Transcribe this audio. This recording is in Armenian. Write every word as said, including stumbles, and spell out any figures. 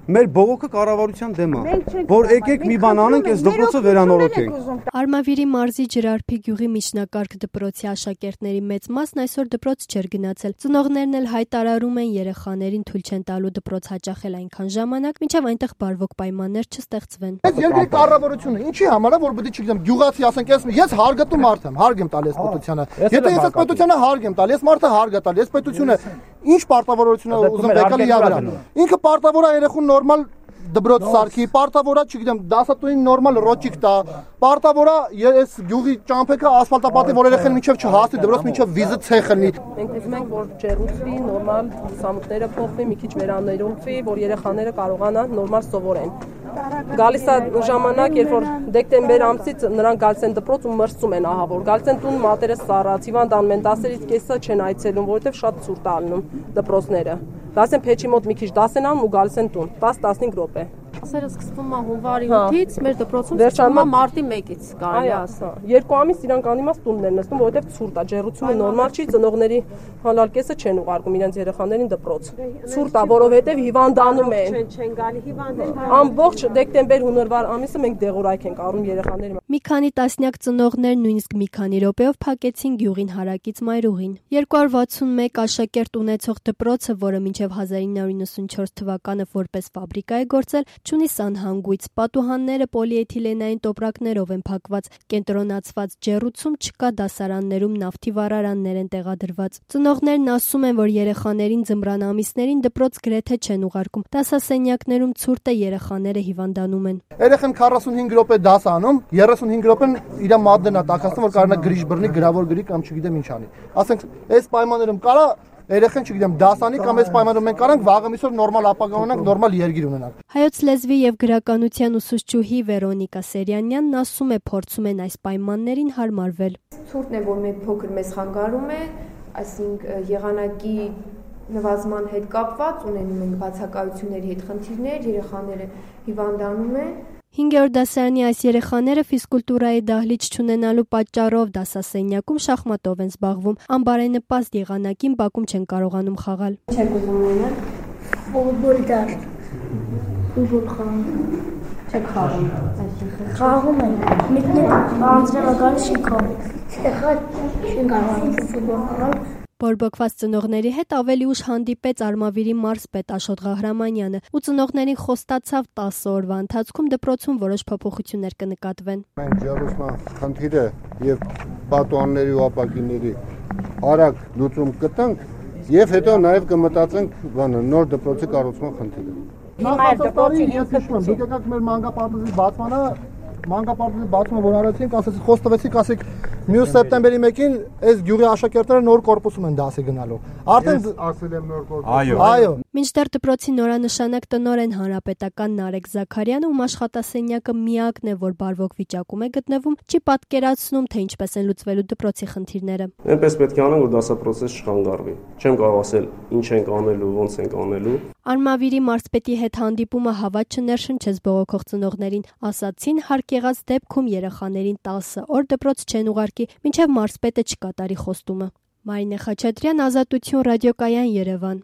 Մեր բողոքը կառավարության դեմ է, որ եկեք մի բան անենք, այս դպրոցը վերանորոգենք։ Արմավիրի մարզի Ջրարփի գյուղի միջնակարգ դպրոցի աշակերտների մեծ մասն այսօր դպրոց չէր գնացել։ Ծնողներն էլ հայտարարում են երեխաներին թույլ չեն տալու դպրոց հաճախել այնքան ժամանակ, մինչև այնտեղ բարվոք պայմաններ չստեղծվեն։ Այս երկրի կառավարությունը ինչի համար է, որ պետք է չգիտեմ, գյուղացի ասենք, ես հարգատու մարդ եմ, հարկ եմ տալիս պետությանը։ Եթե ես այս պետությանը հարկ եմ տալիս, մարդը հարկ է տալիս, պետությունը ինչ պարտավորություն է ուզում եկալ իա վրա։ Ինքը պարտավոր է երեխուն նորմալ դպրոց սարքի, պարտավոր է, չգիտեմ, դասատուին նորմալ ռոճիկ տա, պարտավոր է այս գյուղի ճամփեքը ասֆալտապատի, որ երեխան մինչև չհասնի դպրոց, մինչև վիզը ցեխ լինի։ Մենք ուզում ենք, որ ջերուցվի, նորմալ ցամուկները փոխվի, մի քիչ վերանորոգվի, որ երեխաները կարողանան նորմալ սովորեն։ Գալիս է ժամանակ, երբ որ դեկտեմբեր ամսից նրանք գալիս են դպրոց ու մրսում են, ահա որ գալիս են տուն մատերը սառած, հիվանդանում են, դասերից կեսը չեն այցելում, որովհետև շատ ցուրտ է ալնում դպրոցները։ Գալիս են փեչի մոտ մի քիչ դաս են անում ու գալիս են տուն, տաս-տասնհինգ րոպե։ Դասերը սկսվում է հունվարի ութից, մեր դպրոցում սկսվում է մարտի մեկից, կարելի է ասել։ Երկու ամիս իրանք անիմաց տունն են նստում, որովհետև ցուրտ է, ջերուցումը նորմալ չի, ծնողների հալալ կեսը չեն ուղարկում իրենց երեխաներին դպրոց։ Ցուրտ է, որովհետև հիվանդանում են։ Չեն գալի հիվանդեն։ Ամբողջ դեկտեմբեր հունվար ամիսը մենք դեղորայք ենք առնում երեխաների։ Մի քանի տասնյակ ծնողներ նույնիսկ մի քանի րոպեով փակեցին գյուղին հարակից մայրուղին։ երկու հարյուր վաթսունմեկ աշակերտ ունեցող դպրոցը, որը մինչև հազար ինը հարյուր նվաթ թվականը որպես ֆաբրիկա է գործել, չունի սանհանգույց, պատուհանները պոլիէթիլենային տոպրակներով են փակված, կենտրոնացված ջեռուցում չկա, դասարաններում նավթի վառարաններ են տեղադրված։ Ծնողներն ասում են, որ երեխաներին ձմռան ամիսներին դպրոց գրեթե չեն ուղարկում։ Դասասենյակներում ցուրտ է, երեխաները հիվանդանում են։ Երեխան քառասունհինգ րոպե դաս անում, երեսունհինգ րոպեն իր մատներն է տակածում, որ կարողանա գրիժ բռնի, գրավոր գրի կամ չգիտեմ ինչ անի։ Ասենք, այս պայմաններում կարա երեխան չգիտեմ դասանի կամ այս պայմաններում մենք կարանք վաղը միսօր նորմալ ապագա ունենանք, նորմալ երգիր ունենանք։ Հայոց լեզվի եւ գրականության ուսուցչուհի Վերոնիկա Սերյանյանն ասում է, փորձում են այս պայմաններին հարմարվել։ Ցուրտն է, որ մի փոքր մեզ խանգարում է, այսինքն եղանակի նվազման հետ կապված ունենում ենք բացակայությունների հետ խնդիրներ, երեխաները հիվանդանում են։ Հինգերորդ դասարանի այս երեխաները ֆիզկուլտուրայի դահլիճ չունենալու պատճառով դասասենյակում շախմատով են զբաղվում, անբարենպաստ եղանակին բակում չեն կարողանում խաղալ։ Չեք ուզում ունենալ ֆուտբոլ դաշտ։ ֆուտբոլ խաղում։ Չեք խաղում, այսինքն խաղում ենք։ Մեկ-մեկ անձրևակայել չի խաղում։ Եղած չեն կարող ֆուտբոլ խաղալ։ Բորբոքված ծնողների հետ ավելի ուշ հանդիպեց Արմավիրի մարզպետ Աշոտ Ղահրամանյանը ու ծնողներին խոստացավ տասը օրվա ընթացքում դպրոցում որոշ փոփոխություններ կնկատվեն։ Մենք ջեռուցման խնդիրը եւ պատուհանների ու ապակիների արագ լուծում կտանք եւ հետո նաեւ կմտածենք բանը նոր դպրոցի կառուցման խնդիրը։ Նախ դպրոցի ես հիշում եմ, դուք եկաք մեր մանկապարտեզի բացմանը, մանկապարտեզի բացումը որ արեցինք, ասեցիք խոստովեցիք, ասեք մյուս սեպտեմբերի մեկին այս գյուղի աշակերտները նոր կորպուսում են դասի գնալու։ Արդեն ասել եմ նոր կորպուս։ Այո։ Այո։ Մինչդեռ դպրոցի նորանշանակ տնօրեն հանրապետական Նարեկ Զաքարյանը, ում աշխատասենյակը միակն է, որ բարվոք վիճակում է գտնվում, չի պատկերացնում, թե ինչպես են լուծվելու դպրոցի խնդիրները։ Այնպես պետք է անենք, որ դասապրոցեսը չխանգարվի։ Չեմ կարող ասել ինչ ենք անելու, ոնց ենք անելու։ Արմավիրի մարզպետի հետ հանդիպումը հավատ չներշնչեց բողոքող ծնողներին, ասացին հարկ եղած դեպքում երեխաներին տասը օր դպրոց չեն ուղարկի, մինչև մարզպետը չկատարի խոստումը։ Մարինե Խաչատրյան, Ազատություն, ռադիոկայան, Երևան։